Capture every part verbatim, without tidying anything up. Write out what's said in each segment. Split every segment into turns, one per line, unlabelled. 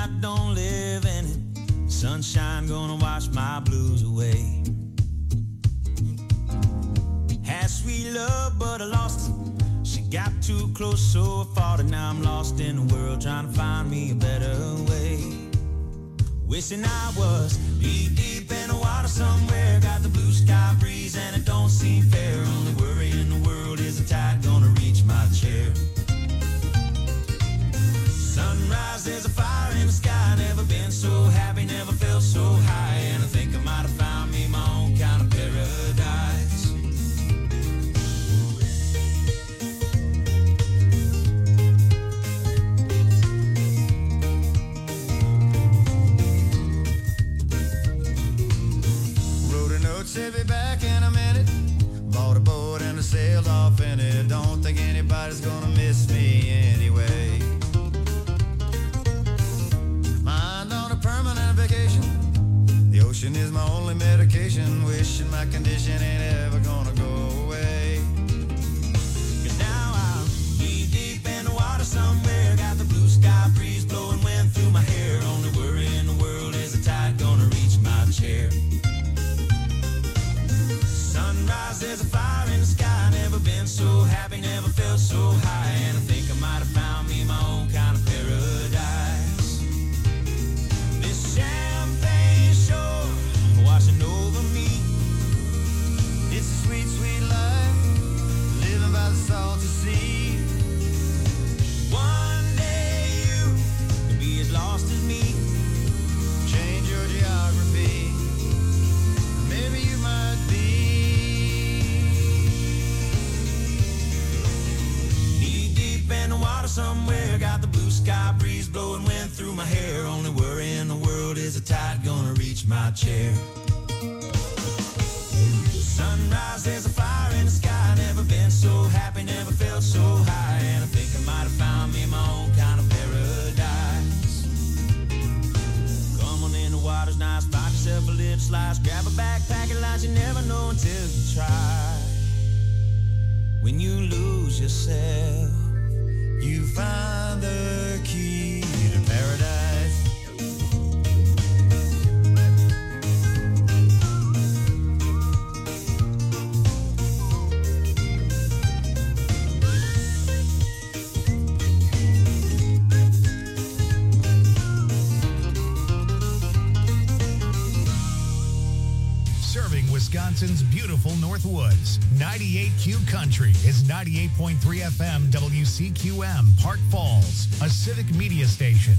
I don't live in it. Sunshine gonna wash my blues away. Had sweet love, but I lost it. She got too close, so I fought it. Now I'm lost in the world, trying to find me a better way. Wishing I was deep, deep in the water somewhere. Got the blue sky breeze and it don't seem fair. Only worry in the world is the tide gonna reach my chair. Sunrise, there's a fire in the sky. Never been so happy, never felt so high. And I think I might have found me my own kind of paradise. Wrote a note, said be back in a minute. Bought a boat and I sailed off in it. Don't think anybody's gonna miss me anyway. Permanent vacation. The ocean is my only medication. Wishing my condition ain't ever gonna go away. Cause now I'm deep, deep in the water somewhere. Got the blue sky breeze blowing wind through my hair. Only worry in the world is the tide gonna reach my chair. Sunrise, there's a fire in the sky. Never been so happy, never felt so high. And I think I might have found me my own kind of paradise. Champagne shore washing over me. It's a sweet, sweet life, living by the salty sea. One day you could be as lost as me. Change your geography, maybe you might be. Knee deep in the water somewhere. Got the blue sky breeze blowing wind through my hair. Only worry in the world is the tide gonna reach my chair. Sunrise, there's a fire in the sky. Never been so happy, never felt so high. And I think I might have found me my own kind of paradise. Come on in, the water's nice. Find yourself a little slice. Grab a backpack and lunch. You never know until you try. When you lose yourself, you find the key to paradise.
Wisconsin's beautiful Northwoods. ninety-eight Q Country is ninety-eight point three F M W C Q M, Park Falls, a civic media station.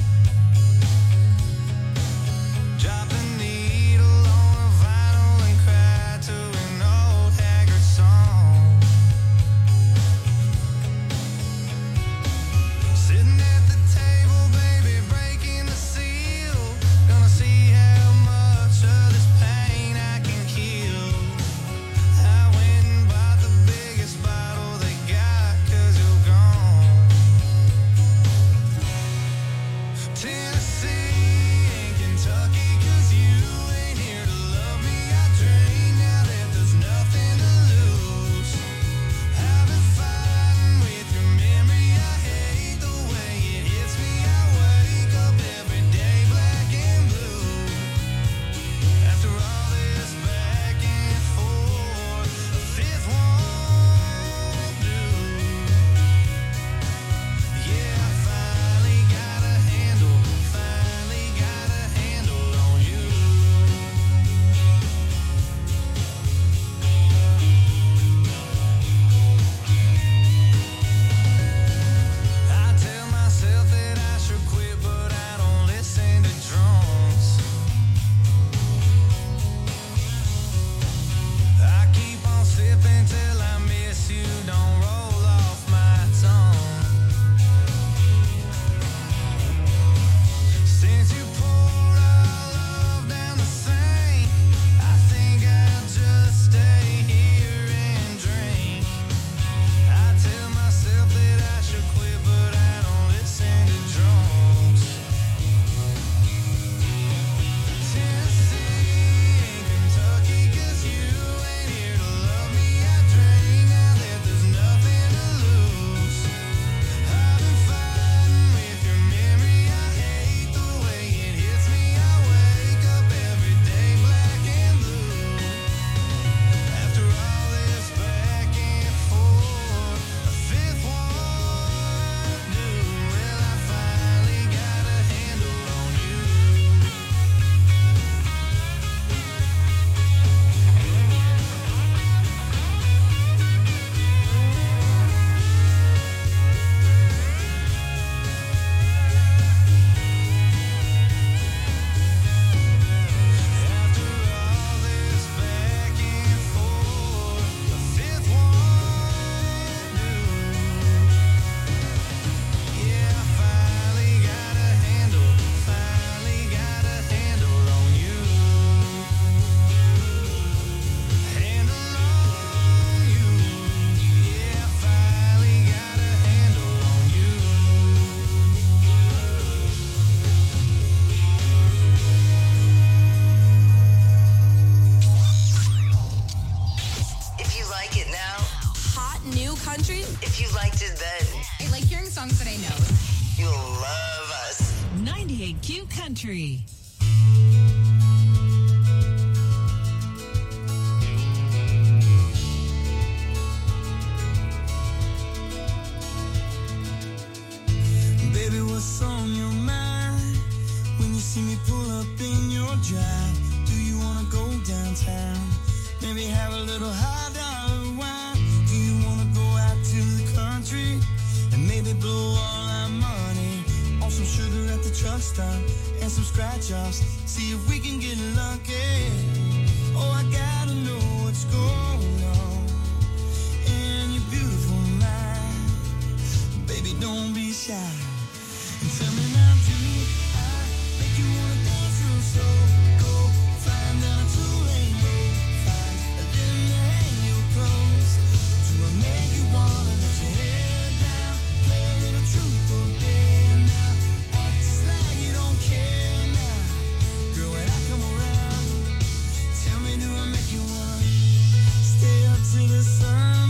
Drop the needle on a vinyl and crack
country?
If you liked it then,
I like hearing songs that I know.
you'll love us.
ninety-eight Q Country.
Baby, what's on your mind when you see me pull up in your drive? Do you wanna go downtown? Maybe have a little high dollar wine. Do you wanna go out to the country and maybe blow all our money on some sugar at the truck stop and some scratch offs? See if we can get lucky. Oh, I gotta know what's going on in your beautiful mind. Baby, don't be shy. And tell me now, do I make you wanna dance real slow? Go flying down a two-lane road, find a little to hang your clothes. Do I make you wanna let your hair down, play a little truth or dare now? Act just like you don't care now. Girl, when I come around, tell me, do I make you wanna stay up till the sun,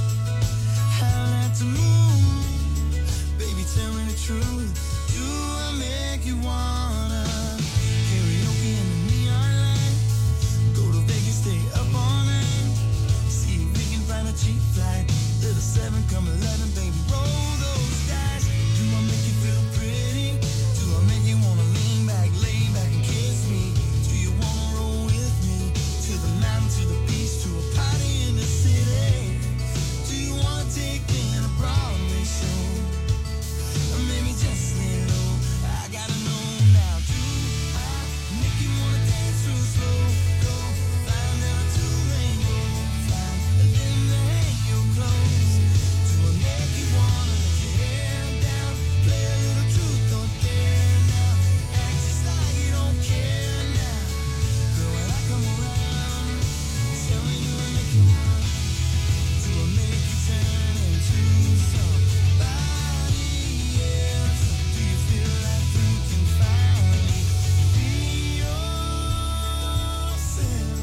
howl at the moon? Baby, tell me the truth. Do I make you wanna karaoke in the neon light? Go to Vegas, stay up all night. See if we can find a cheap flight. Little seven, come eleven, baby, roll those dice. Do I make you feel pretty? Do I make you wanna lean back, lay back and kiss me? Do you wanna roll with me to the mountain, to the beach, to a party in the city? Do you wanna take me in a Broadway show? Or maybe just lay low. I gotta know now. Do I make you wanna dance real slow? Go flying down a two-lane road, find a little to hang your clothes. Do I make you wanna let your hair down, play a little truth or dare now? Act just like you don't care now. Girl, when I come around, tell me, do I make you wanna? Do I make you turn into somebody else? Do you feel like you can finally be yourself?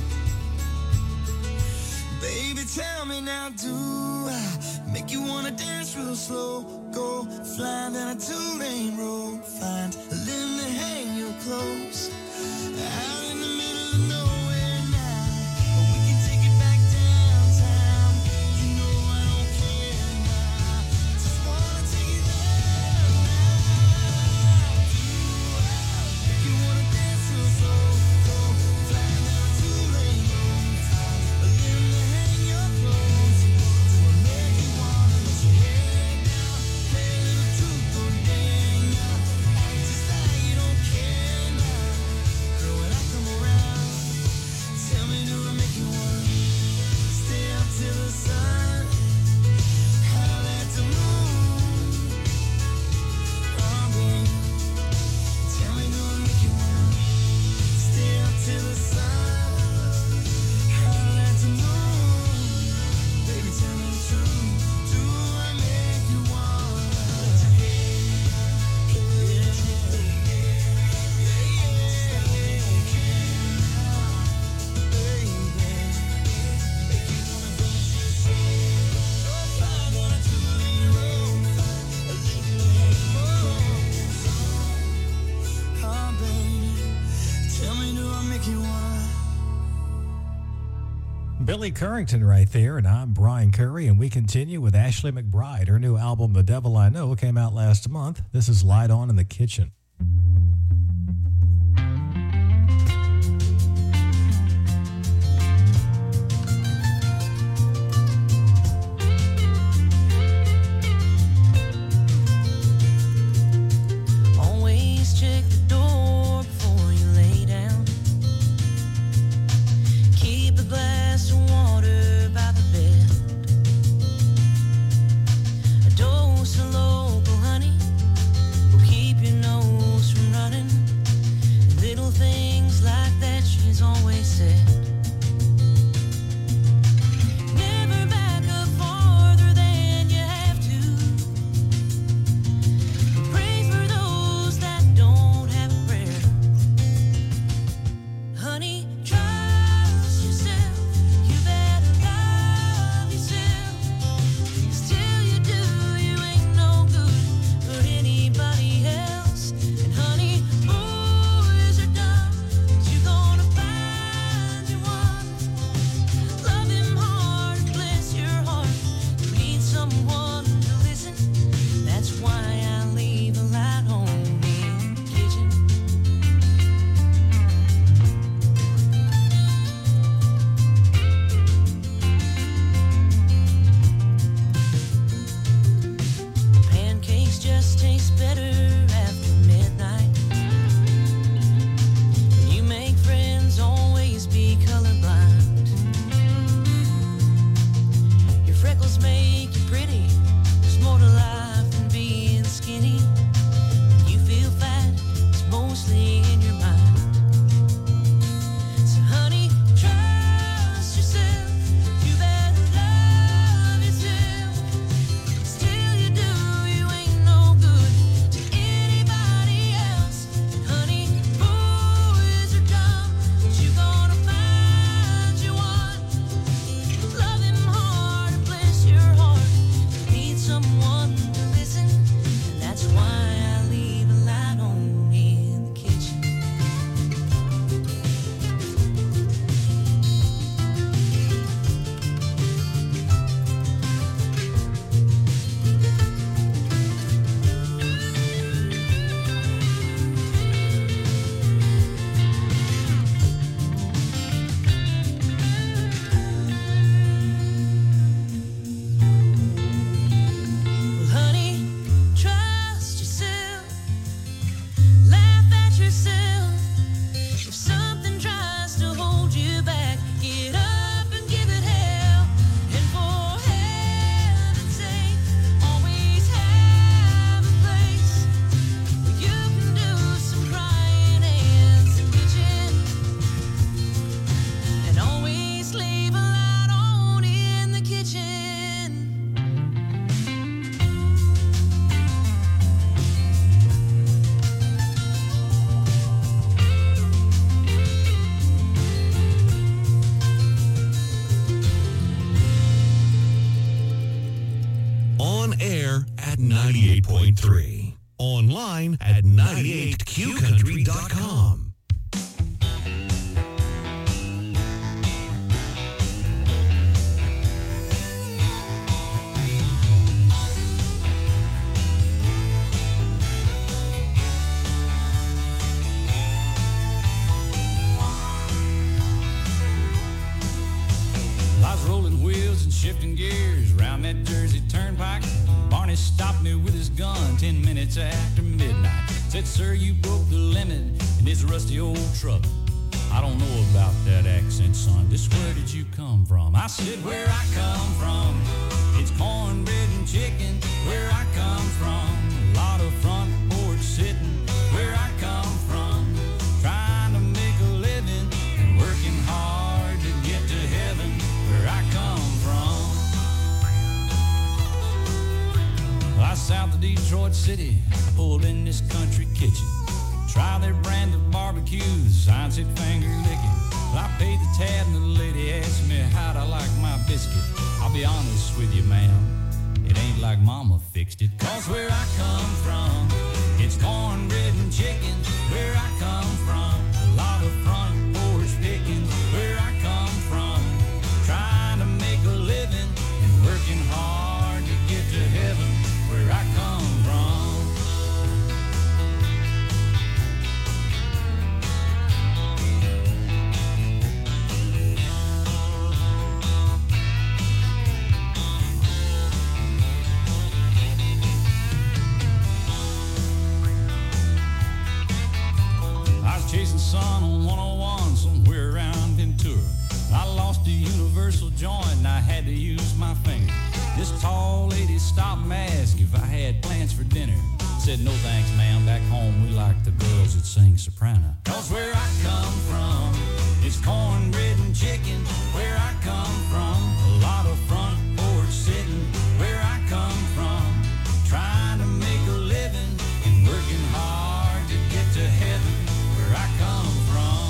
Baby, tell me now, do I make you wanna dance real slow? Go flying down a two-lane road, find a limb to hang your clothes. Out in the middle of nowhere now, but we can take it back downtown. You know I don't care now, just wanna take it there now. Do I make you wanna dance real slow? Go flying down a two-lane road, find a limb to hang your clothes. Do I make you wanna let your hair down, play a little truth or dare now? Act just like you don't care now. Girl, when I come around, tell me, do I make you wanna stay up till the sun, howl at the moon? Oh, baby, tell me, do I make you wanna stay up till the sun, howl at the moon? Baby, tell me the truth. Do I make you wanna let your hair down, play a little truth or dare? Yeah, yeah, baby, make you wanna dance real slow. Go flying down a two-lane road, find a little to hang your clothes. Oh, baby, tell me, do I make you wanna?
Billy Currington right there, and I'm Brian Curry, and we continue with Ashley McBryde. Her new album, The Devil I Know, came out last month. This is Light On in the Kitchen.
Always check the door before you lay down. Keep a glass of water by the bed. A dose of local honey will keep your nose pretty. There's more to life than being skinny. When you feel fat, it's mostly in your mind. So honey, trust yourself. You better love yourself. Still you do, you ain't no good to anybody else. Honey, boys are dumb, but you gonna find you one. Love him hard and bless your heart. You need someone to listen, and that's why I leave a light on in the kitchen. Well, honey, trust yourself. Laugh at yourself. If something tries to hold you back, get up and give it hell. And for heaven's sake, always have a place where you can do some crying and some bitching. And always leave a light on in the kitchen.
On air at ninety-eight point three. Online at ninety-eight q country dot com.
I was rolling wheels and shifting gears around that Jersey turnpike. Barney stopped me with his gun ten minutes after midnight. Said, sir, you broke the limit in this rusty old truck. I don't know about that accent, son. Just where did you come from? I said, where I come from, it's cornbread and chicken. Where I come from, a lot of front porch sitting. Where I come from, trying to make a living and working hard to get to heaven. Where I come from, I was south of Detroit City. I pulled in this country kitchen. Try their brand of barbecues, sign said finger licking. Well, I paid the tab and the lady asked me how'd I like my biscuit. I'll be honest with you, ma'am, it ain't like mama fixed it. Cause where I come from, it's cornbread and chicken. Where I come from, a lot of front porch picking. Where I come from, trying to make a living and working hard to get to heaven. Where I come from. I was chasing sun on one oh one somewhere around Ventura. I lost a universal joint and I had to use my finger. This tall lady stopped and asked if I had plans for dinner. Said, no thanks, ma'am. Back home, we like the girls that sing soprano. Cause where I come from, it's cornbread and chicken. Where I come from, a lot of front porch sitting. Where I come from, trying to make a living and working hard to get to heaven. Where I come from.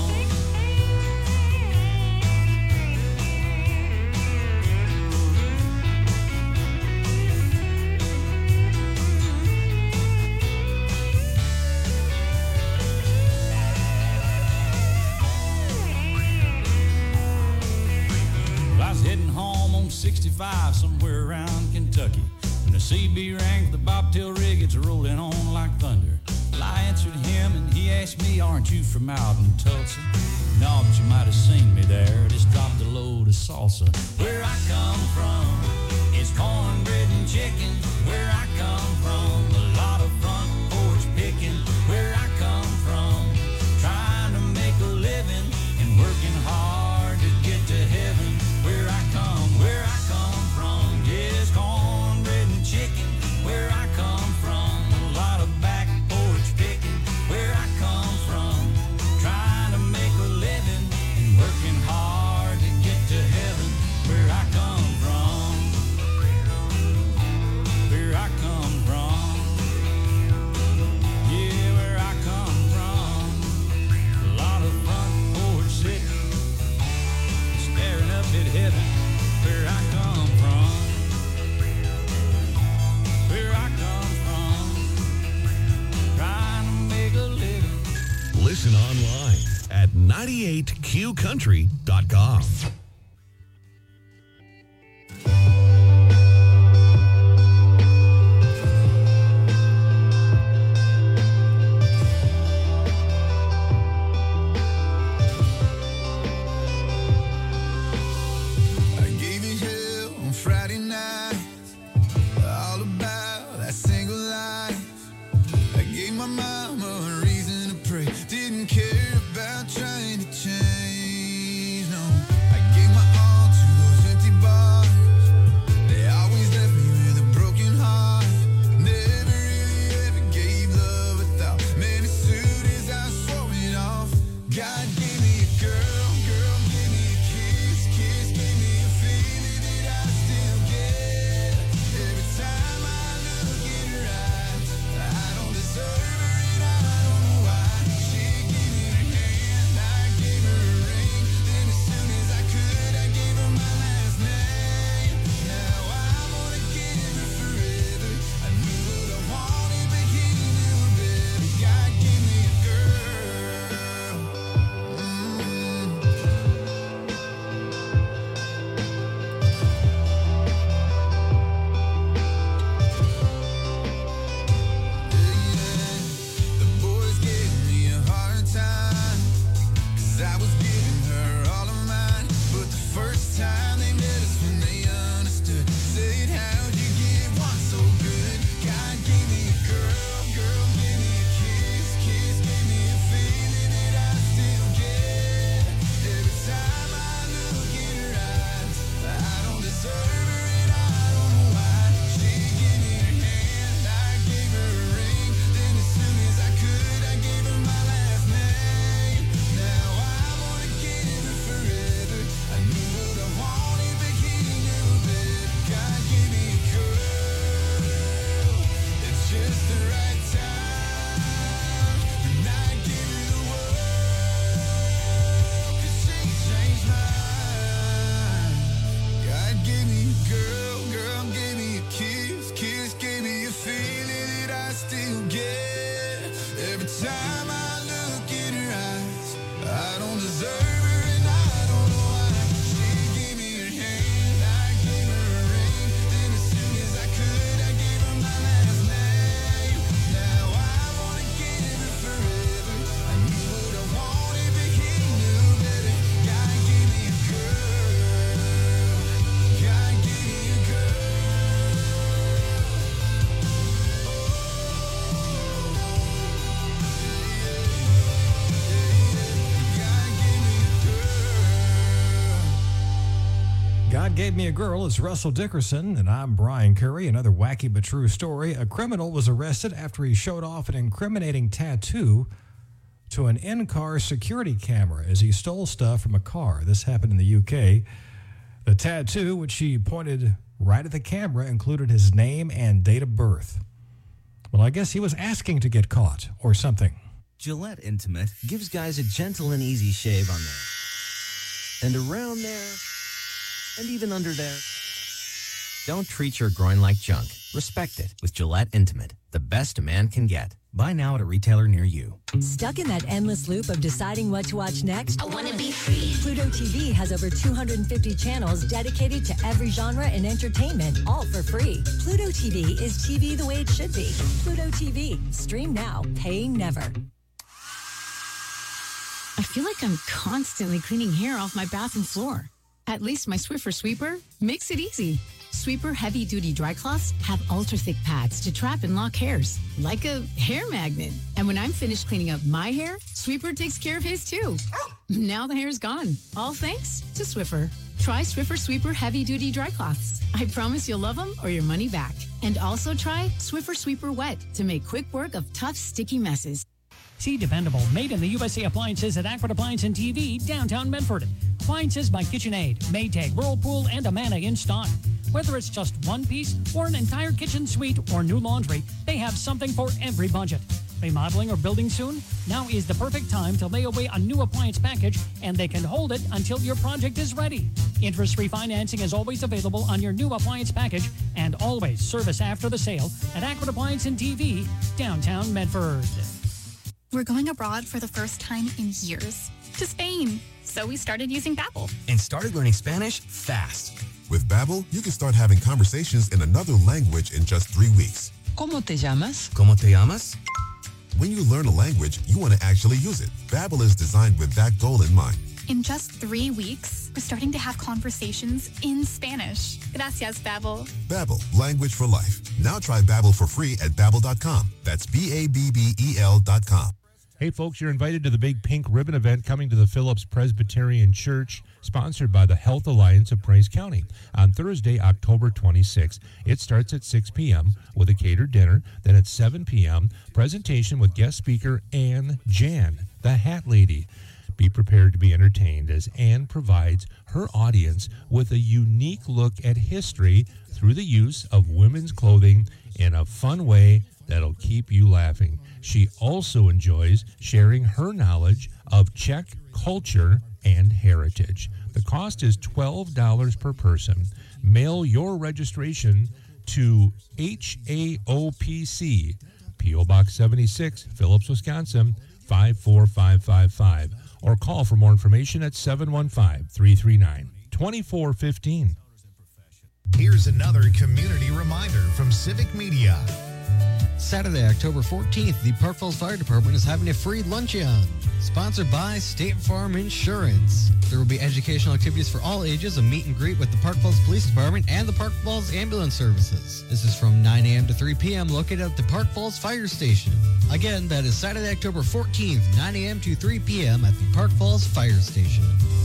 I was heading home on sixty-five somewhere around Kentucky when the C B rang for the bobtail rig. It's rolling on like thunder. Well, I answered him and he asked me, aren't you from out in Tulsa? No, but you might have seen me there. Just dropped a load of salsa. Where I come from, it's cornbread and chicken. Where I come from, a lot of front porch picking. Where I come from, trying to make a living and working hard to get to heaven. Where I come, where I come from, yes, corn
ninety-eight Q country dot com.
God Gave Me a Girl is Russell Dickerson, and I'm Brian Curry. Another wacky but true story. A criminal was arrested after he showed off an incriminating tattoo to an in-car security camera as he stole stuff from a car. This happened in the U K. The tattoo, which he pointed right at the camera, included his name and date of birth. Well, I guess he was asking to get caught or something.
Gillette Intimate gives guys a gentle and easy shave on there. And around there. And even under there. Don't treat your groin like junk. Respect it with Gillette Intimate, the best a man can get. Buy now at a retailer near you.
Stuck in that endless loop of deciding what to watch next?
I want to be free.
Pluto T V has over two hundred fifty channels dedicated to every genre and entertainment, all for free. Pluto T V is T V the way it should be. Pluto T V. Stream now. Pay never.
I feel like I'm constantly cleaning hair off my bathroom floor. At least my Swiffer Sweeper makes it easy. Sweeper heavy-duty dry cloths have ultra-thick pads to trap and lock hairs, like a hair magnet. And when I'm finished cleaning up my hair, Sweeper takes care of his too. Now the hair's gone, all thanks to Swiffer. Try Swiffer Sweeper heavy-duty dry cloths. I promise you'll love them or your money back. And also try Swiffer Sweeper Wet to make quick work of tough, sticky messes.
See dependable, made in the U S A appliances at Aqua Appliance and T V, downtown Medford. Appliances by KitchenAid, Maytag, Whirlpool, and Amana in stock. Whether it's just one piece or an entire kitchen suite or new laundry, they have something for every budget. Remodeling or building soon? Now is the perfect time to lay away a new appliance package, and they can hold it until your project is ready. Interest-free financing is always available on your new appliance package, and always service after the sale at Aqua Appliance and T V, downtown Medford.
We're going abroad for the first time in years. to Spain. So we started using Babbel.
And started learning Spanish fast.
With Babbel, you can start having conversations in another language in just three weeks.
¿Cómo te llamas?
¿Cómo te llamas?
When you learn a language, you want to actually use it. Babbel is designed with that goal in mind.
In just three weeks, we're starting to have conversations in Spanish. Gracias, Babbel.
Babbel, language for life. Now try Babbel for free at babbel dot com. That's B A B B E L dot com.
Hey, folks, you're invited to the big pink ribbon event coming to the Phillips Presbyterian Church, sponsored by the Health Alliance of Price County, on Thursday, October twenty-sixth. It starts at six p.m. with a catered dinner. Then at seven p.m., presentation with guest speaker Ann Jan, the Hat Lady. Be prepared to be entertained as Ann provides her audience with a unique look at history through the use of women's clothing in a fun way that'll keep you laughing. She also enjoys sharing her knowledge of Czech culture and heritage. The cost is twelve dollars per person. Mail your registration to H A O P C, P O Box seventy-six, Phillips, Wisconsin, five four five five five, or call for more information at seven one five, three three nine, two four one five.
Here's another community reminder from Civic Media.
Saturday, October fourteenth, the Park Falls Fire Department is having a free luncheon, sponsored by State Farm Insurance. There will be educational activities for all ages, a meet and greet with the Park Falls Police Department and the Park Falls Ambulance Services. This is from nine a.m. to three p.m. located at the Park Falls Fire Station. Again, that is Saturday, October fourteenth, nine a.m. to three p.m. at the Park Falls Fire Station.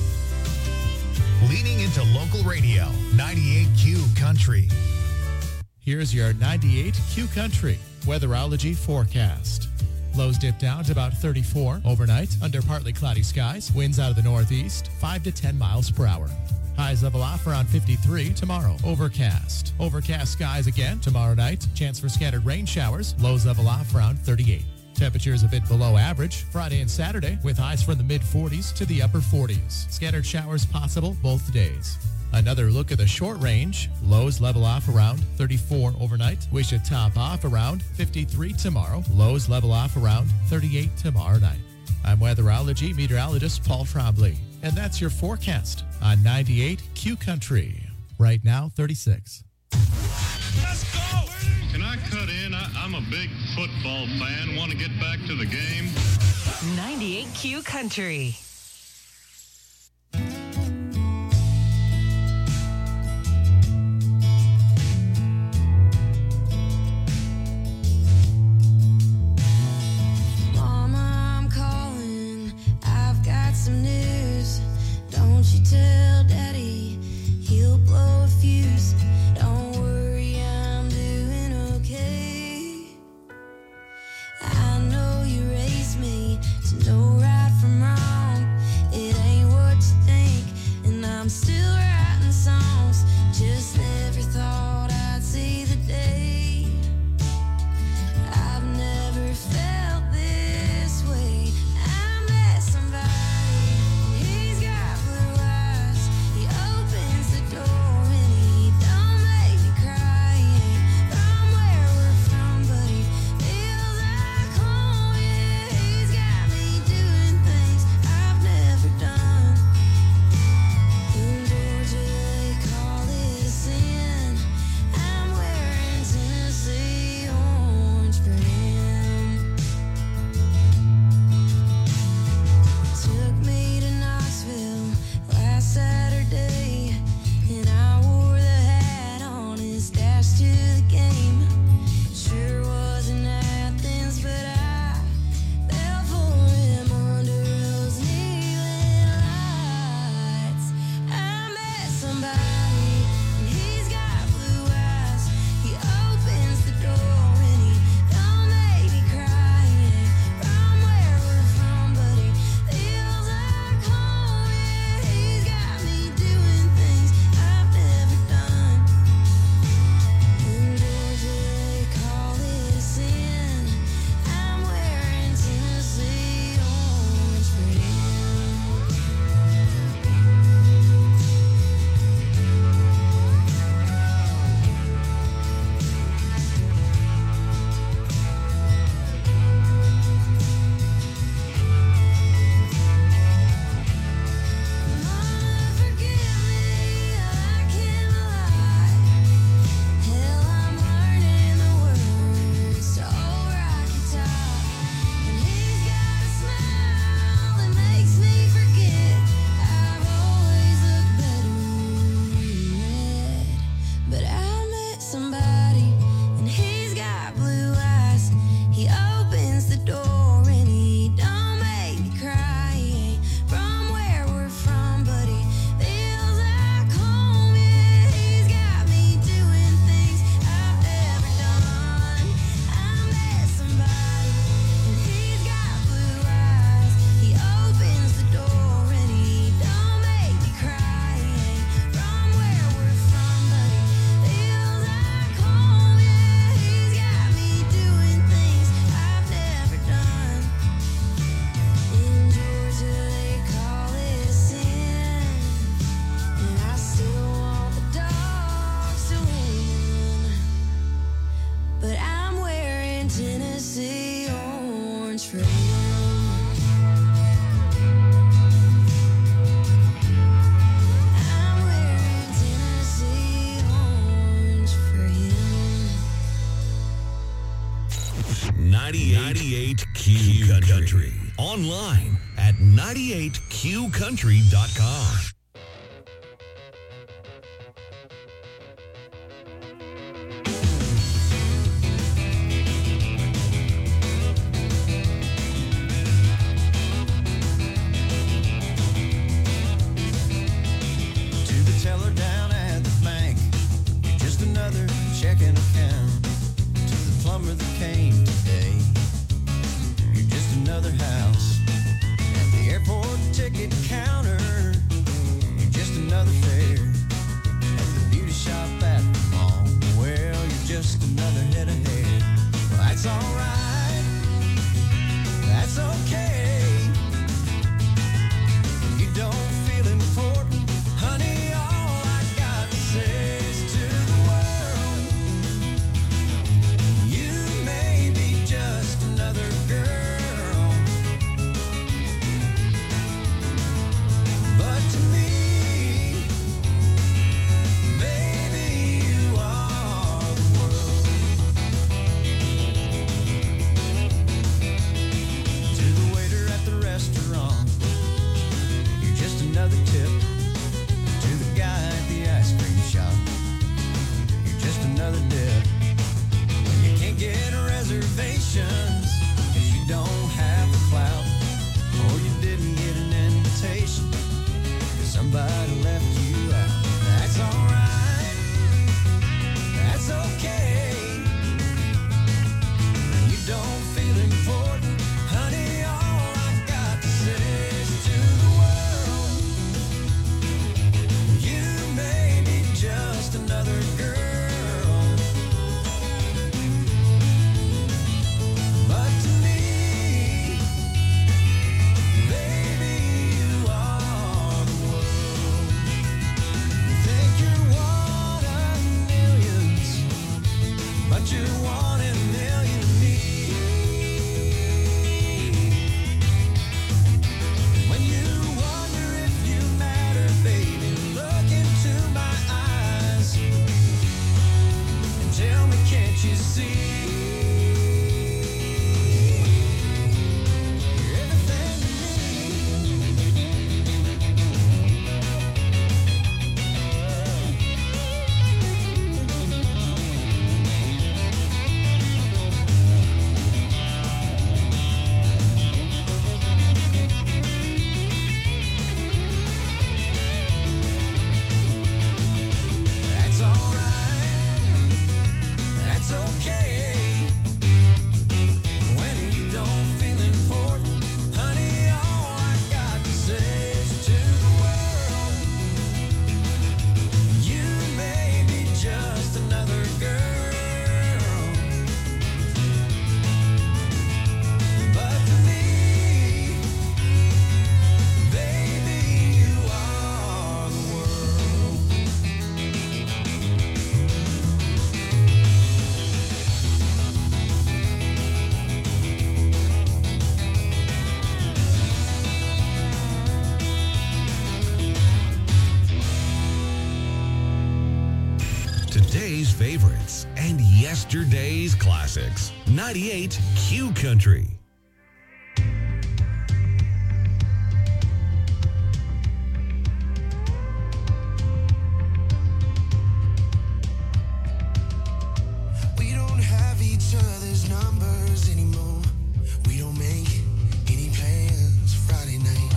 Leaning into local radio, ninety-eight Q Country.
Here's your ninety-eight Q Country weatherology forecast. Lows dip down to about thirty-four overnight under partly cloudy skies. Winds out of the northeast, five to ten miles per hour. Highs level off around fifty-three tomorrow. Overcast. Overcast skies again tomorrow night. Chance for scattered rain showers. Lows level off around thirty-eight. Temperatures a bit below average Friday and Saturday with highs from the mid forties to the upper forties. Scattered showers possible both days. Another look at the short range. Lows level off around thirty-four overnight. We should top off around fifty-three tomorrow. Lows level off around thirty-eight tomorrow night. I'm weatherology meteorologist Paul Trombley, and that's your forecast on ninety-eight Q Country. Right now, thirty-six.
Let's go! Can I cut in? I, I'm a big football fan. Want to get back to the game?
ninety-eight Q Country.
Mama, I'm calling. I've got some news. Don't you tell Daddy, he'll blow a fuse. Don't worry, I'm doing okay. I know you raised me to know right from wrong. It ain't what you think, and I'm still writing songs. Just never thought I'd see the day. I've never felt this way. I met somebody, and he's got blue eyes. He opens the door and he don't make me cry. He ain't from where we're from, but he feels like home. Yeah, he's got me doing things I've never done. In Georgia they call it a sin. I'm wearing Tennessee orange for him. Took me to Knoxville last Saturday, and I wore the hat on his dash to the game. Sure wasn't Athens, but I fell for him under those neon lights. I met somebody, and he's got blue eyes. He opens the door and he don't make me cry. He ain't from where we're from, but he feels like home. Yeah, he's got me doing things I've never done. In
ninety-eight Q Country. Online at ninety-eight q country dot com.
To the teller down at the bank, you're just another checking account. To the plumber that came today, you're just another house. At the airport ticket counter, you're just another fare. At the beauty shop at the mall, well, you're just another head of hair. Well, that's alright, that's okay. You don't feel important, honey, all I got to say is to the world, you may be just another girl, but to me, baby, you are the world. To the waiter at the restaurant, you're just another tip. To the guy at the ice cream shop, you're just another dip. When you can't get reservations, 'cause you don't have the clout, or you didn't get an invitation, 'cause somebody left you out. That's alright, that's okay. You don't feel important, honey, all I got to say is to the world, you may be just another girl, but to me, baby, you are the world. You think you're one of millions, but you're one in a million of me. When you wonder if you matter, baby, look into my eyes and tell me, can't you see? You're everything That's alright, that's okay. When you don't feel important, honey, all I got to say is to the world, you may be just another girl, but to me, baby, you are the world.
Today's favorites and yesterday's classics. ninety-eight Q Country.
We don't have each other's numbers anymore. We don't make any plans Friday night.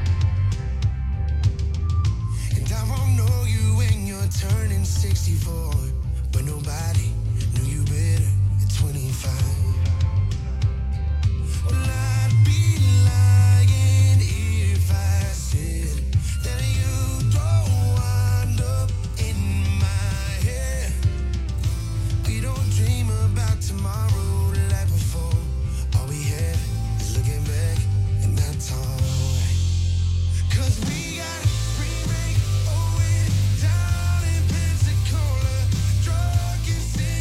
And I won't know you when you're turning sixty-four, but nobody knew you better at twenty-five. Well, I'd be lying if I said that you don't wind up in my head. We don't dream about tomorrow like before. All we had is looking back, and that's alright. 'Cause we got free break, oh, we're down in Pensacola, drunk and sick.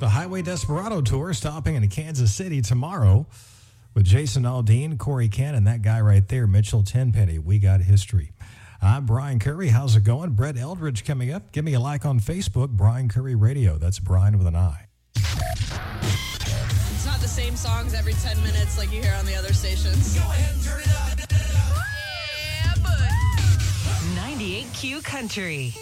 The Highway Desperado Tour stopping in Kansas City tomorrow with Jason Aldean, Corey Ken, and that guy right there, Mitchell Tenpenny. We got history. I'm Brian Curry. How's it going? Brett Eldridge coming up. Give me a like on Facebook, Brian Curry Radio. That's Brian with an I.
It's not the same songs every ten minutes like you hear on the other stations. Go ahead and turn it up.
Yeah, bud. ninety-eight Q Country.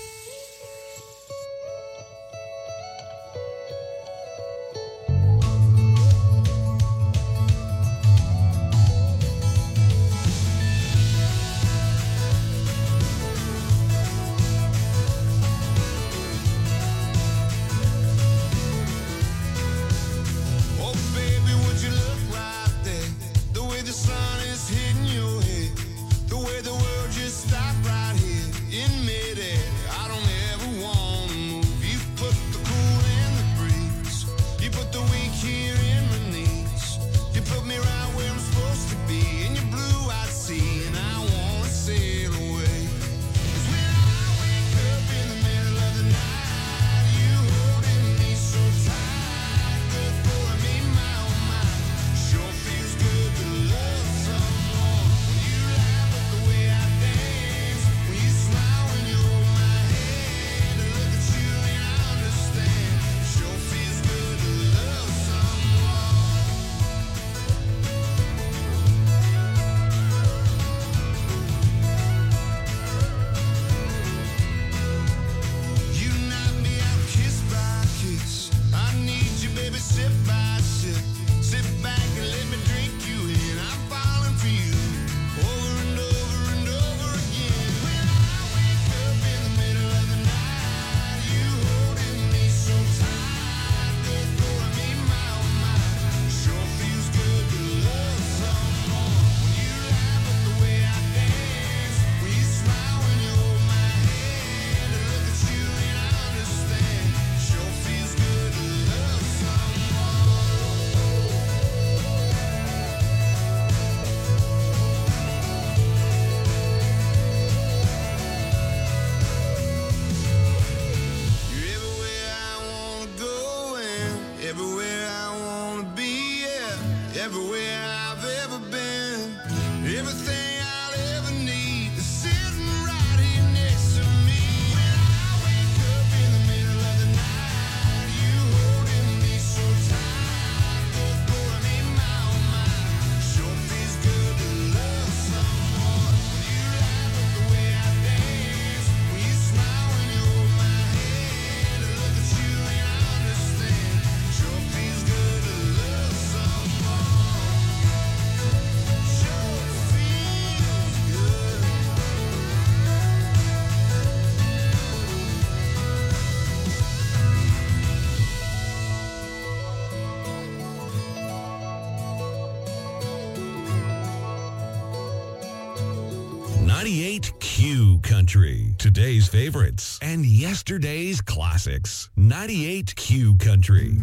ninety-eight Q Country. Today's favorites and yesterday's classics. ninety-eight Q Country.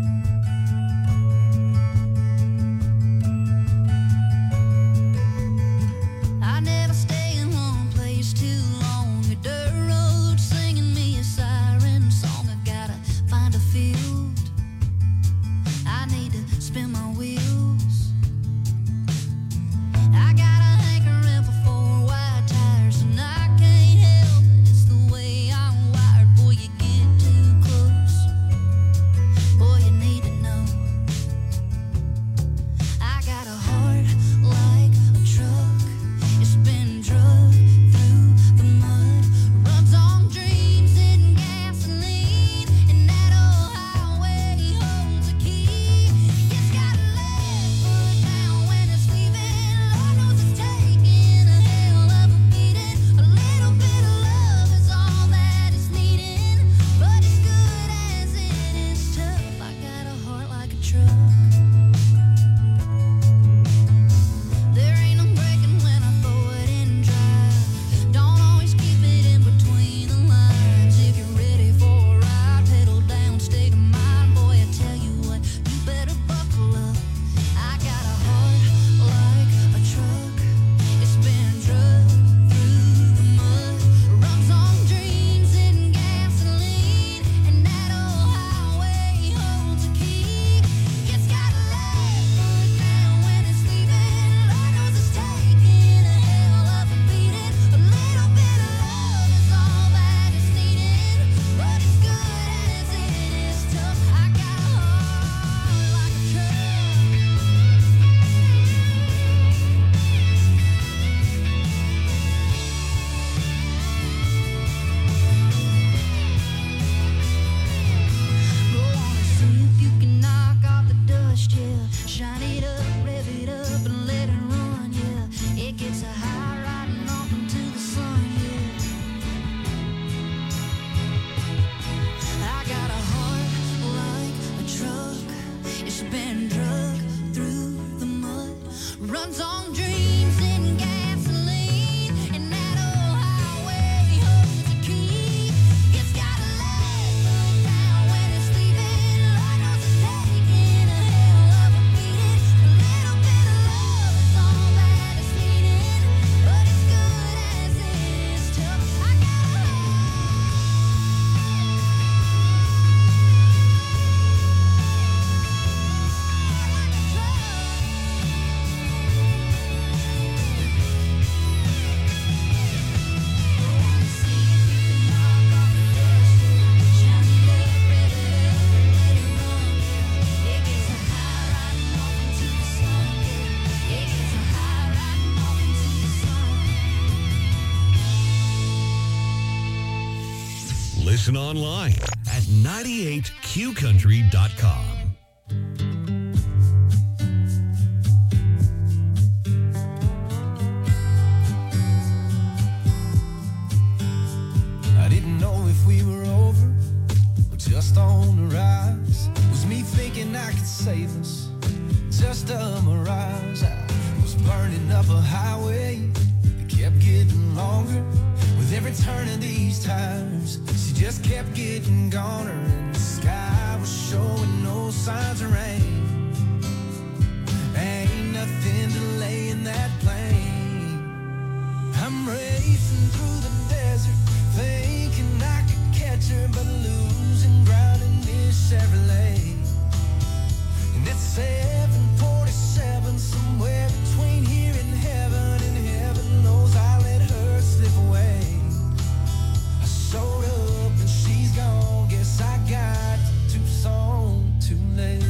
I never stay in one place too long. A dirt road singing me a siren song. I gotta find a field. I need to spin my wheels. I gotta hankering for four wide tires, and I can't help it. It's the way I'm wired. Boy, you get too close. Boy, you need to know.
Listen online at ninety-eight q country dot com.
I didn't know if we were over or just on the rise. Was me thinking I could save us? Just a mirage. I was burning up a highway that kept getting longer. With every turn of these tires, she just kept getting goner. And the sky was showing no signs of rain. Ain't nothing delaying that plane. I'm racing through the desert, thinking I could catch her, but losing ground in this Chevrolet. And it's seven forty-seven, somewhere between here and heaven, and heaven knows I let her slip away. I showed up and she's gone, guess I got to Tucson too late.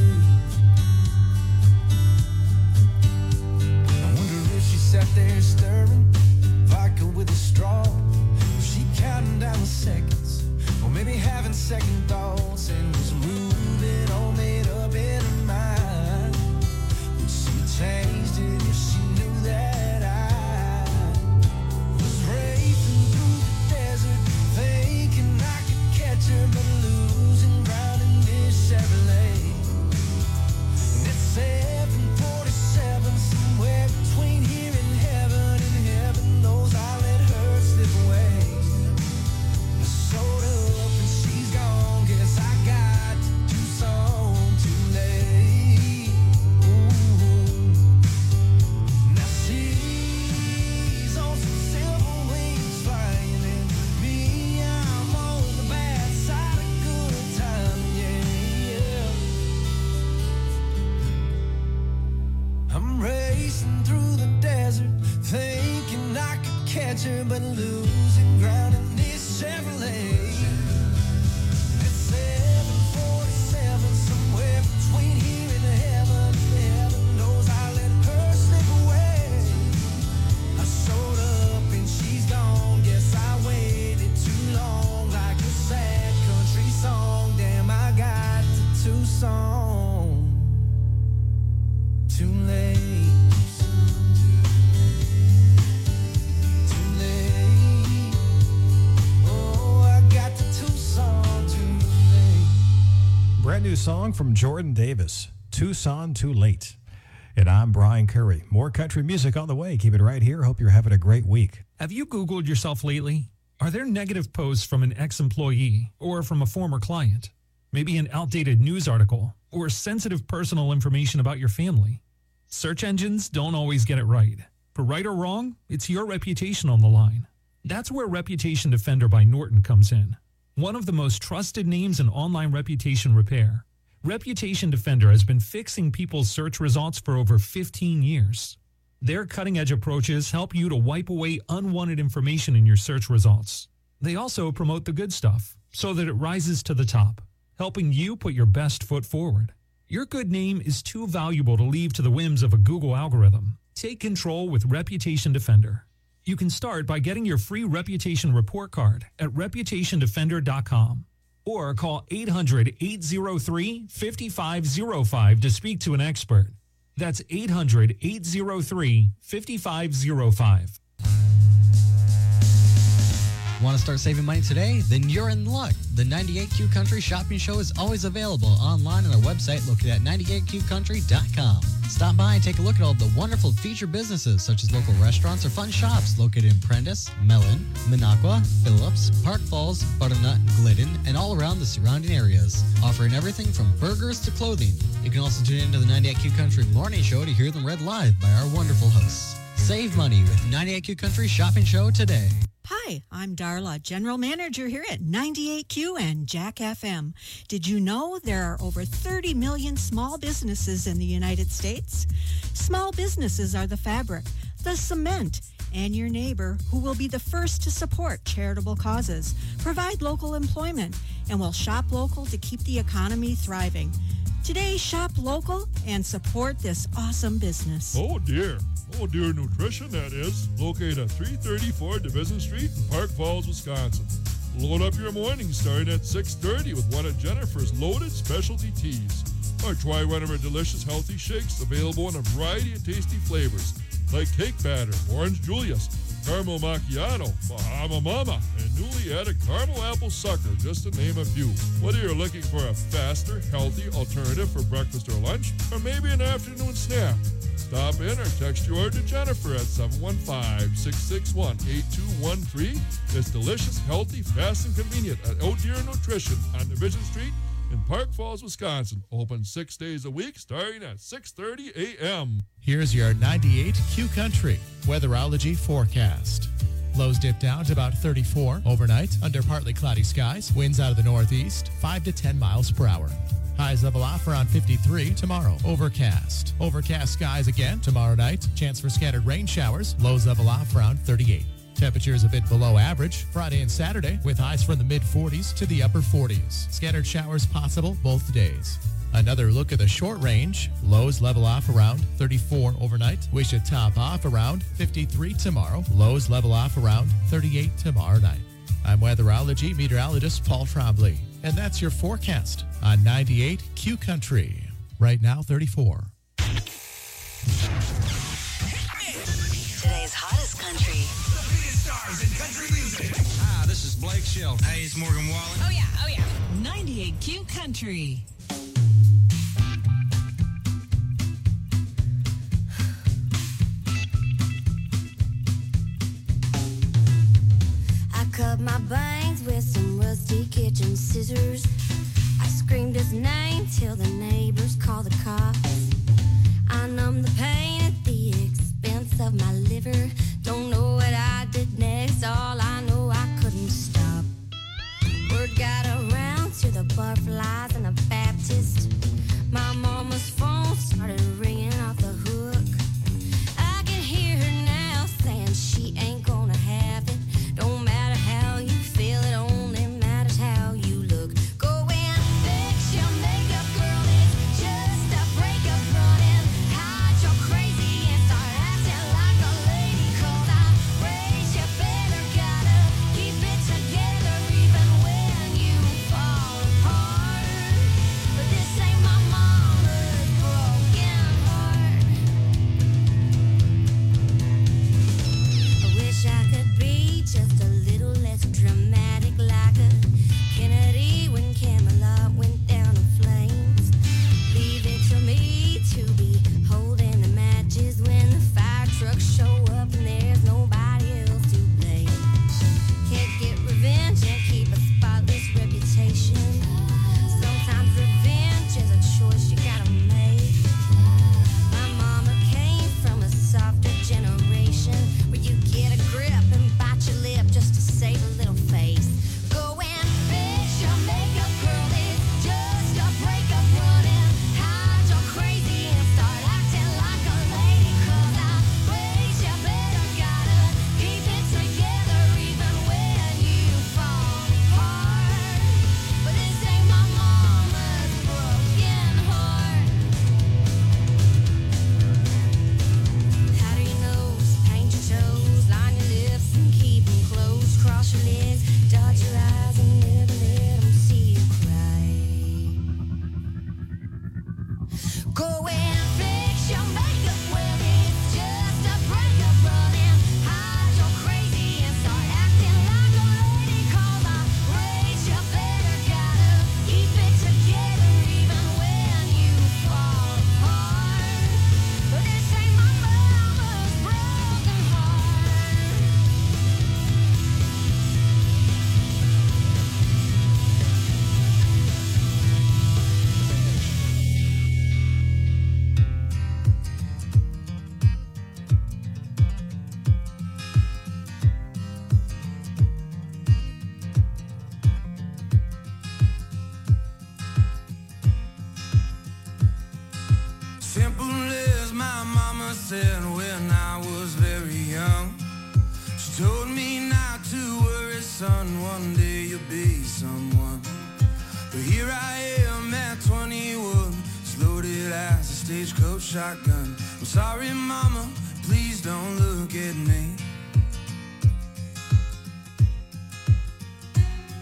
I wonder if she sat there stirring vodka with a straw. Was she counting down the seconds, or maybe having second thoughts, and was moving all made up in her mind? Would she changed it if she knew that I was racing through the desert, thinking I could catch her, but losing ground in this Chevrolet? And it's seven forty-seven, somewhere between here and heaven, and heaven knows I let her slip away. I showed up and she's gone, guess I got to Tucson too late. Ooh. Now she's on some silver wings flying, and me, I'm on the bad side of good time, yeah, yeah. I'm racing through the desert, thinking I could catch her, but losing ground in this Chevrolet. It's seven forty-seven, somewhere between here and heaven. Heaven knows I let her slip away. I showed up and she's gone, guess I waited too long, like a sad country song. Damn, I got to Tucson too late. Too late. Oh, I got to Tucson too late.
Brand new song from Jordan Davis, Tucson Too Late. And I'm Brian Curry. More country music on the way. Keep it right here. Hope you're having a great week.
Have you Googled yourself lately? Are there negative posts from an ex-employee or from a former client? Maybe an outdated news article or sensitive personal information about your family? Search engines don't always get it right. For right or wrong, it's your reputation on the line. That's where Reputation Defender by Norton comes in. One of the most trusted names in online reputation repair, Reputation Defender has been fixing people's search results for over fifteen years. Their cutting-edge approaches help you to wipe away unwanted information in your search results. They also promote the good stuff so that it rises to the top, helping you put your best foot forward. Your good name is too valuable to leave to the whims of a Google algorithm. Take control with Reputation Defender. You can start by getting your free reputation report card at reputation defender dot com or call eight hundred, eight oh three, five five oh five to speak to an expert. That's eight hundred, eight oh three, five five oh five.
Want to start saving money today? Then you're in luck. The ninety-eight Q Country Shopping Show is always available online on our website located at ninety-eight q country dot com. Stop by and take a look at all the wonderful featured businesses such as local restaurants or fun shops located in Prentice, Mellon, Minocqua, Phillips, Park Falls, Butternut, Glidden, and all around the surrounding areas, offering everything from burgers to clothing. You can also tune into the ninety-eight Q Country Morning Show to hear them read live by our wonderful hosts. Save money with ninety-eight Q Country Shopping Show today.
Hi, I'm Darla, General Manager here at ninety-eight Q and Jack F M. Did you know there are over thirty million small businesses in the United States? Small businesses are the fabric, the cement, and your neighbor who will be the first to support charitable causes, provide local employment, and will shop local to keep the economy thriving. Today, shop local and support this awesome business.
Oh, dear. Oh, Dear Nutrition, that is. Located at three thirty-four Division Street in Park Falls, Wisconsin.
Load up your morning starting at six thirty with one of Jennifer's loaded specialty teas. Or try one of her delicious healthy shakes available in a variety of tasty flavors like cake batter, orange Julius, caramel macchiato, Bahama Mama, and newly added caramel apple sucker, just to name a few. Whether you're looking for a faster, healthy alternative for breakfast or lunch, or maybe an afternoon snack, stop in or text your order to Jennifer at seven one five, six six one, eight two one three. It's delicious, healthy, fast, and convenient at Oh Dear Nutrition on Division Street in Park Falls, Wisconsin. Open six days a week starting at six thirty a.m.
Here's your ninety-eight Q Country weatherology forecast. Lows dip down to about thirty-four overnight under partly cloudy skies. Winds out of the northeast, five to ten miles per hour. Highs level off around fifty-three tomorrow. Overcast. Overcast skies again tomorrow night. Chance for scattered rain showers. Lows level off around thirty-eight. Temperatures a bit below average Friday and Saturday with highs from the mid forties to the upper forties. Scattered showers possible both days. Another look at the short range. Lows level off around thirty-four overnight. We should top off around fifty-three tomorrow. Lows level off around thirty-eight tomorrow night. I'm weatherology meteorologist Paul Trombley, and that's your forecast on ninety-eight Q Country. Right now, thirty-four.
Today's hottest country.
The biggest stars in country music. Hi, this is Blake Shelton. Hey, it's Morgan Wallen.
Oh, yeah, oh, yeah. ninety-eight Q Country.
I cut my bangs with some rusty kitchen scissors. I screamed his name till the neighbors called the cops. I numbed the pain at the expense of my liver. Don't know what I did next, all I know I couldn't stop. Word got around to the butterflies and the Baptist. My mama's phone started ringing off the hook. I can hear her now saying she ain't gonna have it. Don't matter how you feel, it only matters how you look. Go and fix your makeup, girl, it's just a breakup running. Hide your crazy and start acting like a lady. Cause I raised you better, gotta keep it together even when you fall apart. But this ain't my mama's broken heart. I wish I could be just a little less dramatic like a Kennedy when Camelot went down in flames. Leave it to me to be holding the matches when the fire trucks show up and there's nobody else to blame. Can't get revenge and keep a spotless reputation. Sometimes revenge is a choice you gotta make. My mama came from a softer generation where you get a grip and bite your lip just to save a little face. Go and fix your makeup, girl, it's just a breakup running. Hide your crazy and start acting like a lady. Cause I raised you better, gotta keep it together even when you fall apart. But this ain't my mama's broken heart. Powder your nose, paint your toes, line your lips and keep them closed. Cross your legs, dot your eyes and never let them see you cry. Go and fix your makeup, well it's just a breakup running. Hide your crazy and start acting like a lady. Cause I raised you better, gotta keep it together even when you fall apart. But this ain't my mama's broken heart.
Simple as my mama said when I was very young. She told me not to worry, son, one day you'll be someone. But here I am at twenty-one, as loaded as a stagecoach shotgun. I'm sorry, mama, please don't look at me.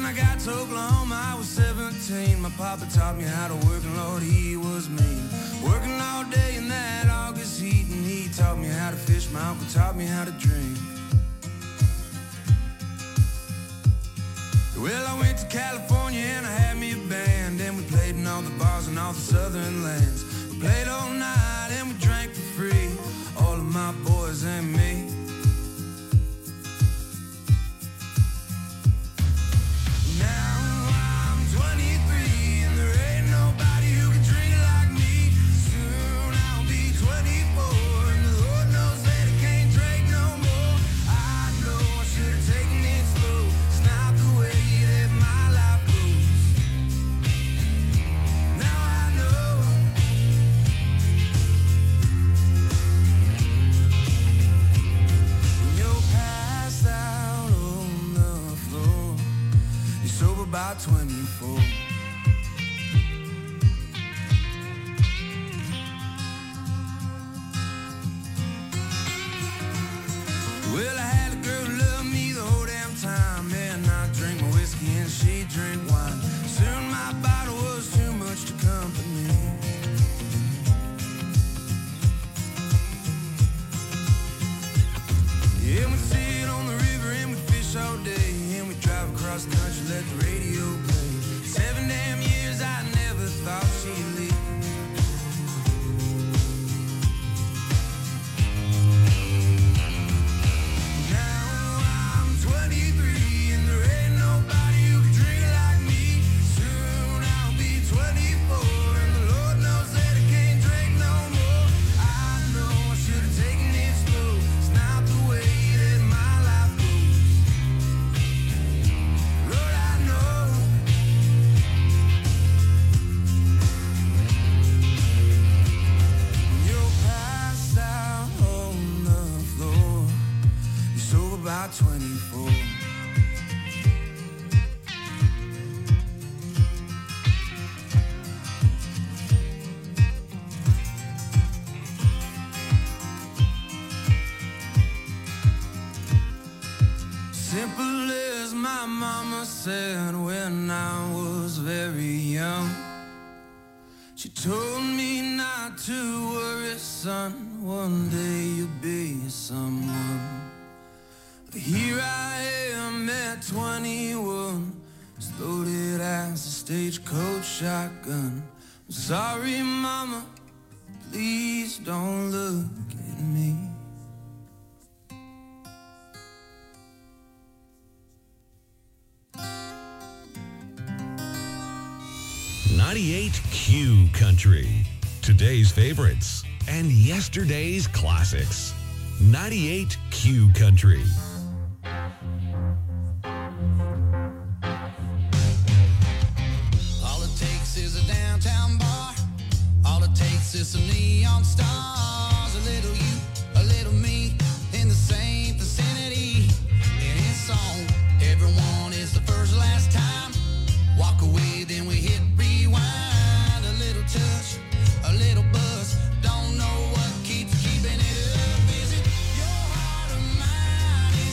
I got to Oklahoma, I was seventeen. My papa taught me how to work, and Lord, he was mean. Working all day in that August heat, and he taught me how to fish. My uncle taught me how to drink. Well, I went to California and I had me a band, and we played in all the bars in all the southern lands. We played all night and we drank for free, all of my boys and me. Now I'm twenty-three and there ain't nobody who can drink like me. Soon I'll be twenty-four and the Lord knows that I can't drink no more. I know I should have taken it slow. It's not the way that my life goes. Now I know. When you're passed out on the floor, you're sober by twenty-four. Well, I had a girl who loved me the whole damn time, and I drink my whiskey and she drink wine. Soon my bottle was too much to company. Yeah, we sit on the river and we fish all day, and we drive across the country, let the radio play. Seven damn years I never thought she'd leave. Now I'm twenty-three and there ain't nobody who can drink like me. Soon I'll be twenty-four and the Lord knows that I can't drink no more. I know I should have taken it slow. It's not the way that my life goes. Lord, I know. You're passed out on the floor. You're sober by twenty-four. Simple as my mama said when I was very young. She told me not to worry, son, one day you'll be someone. But here I am at twenty-one, as loaded as a stagecoach shotgun. I'm sorry, mama, please don't look at me.
ninety-eight Q Country. Today's favorites and yesterday's classics. ninety-eight Q Country.
All it takes is a downtown bar. All it takes is some neon stars. A little you, a little me, in the same vicinity. And it's on. Everyone is the first last time. Walk away, then we hit rewind. A little touch, a little buzz. Don't know what keeps keeping it up. Is it your heart or mine?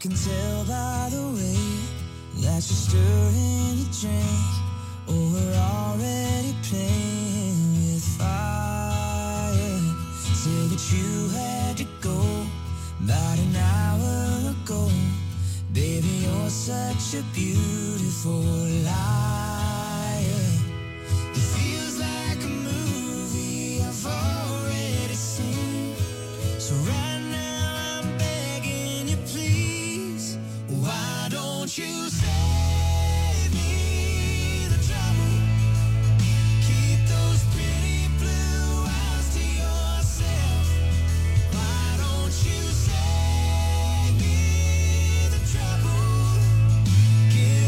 can tell by the way that you're stirring the drink. Oh, we're already playing with fire. Say that you had to go about an hour ago. Baby, you're such a beautiful lie.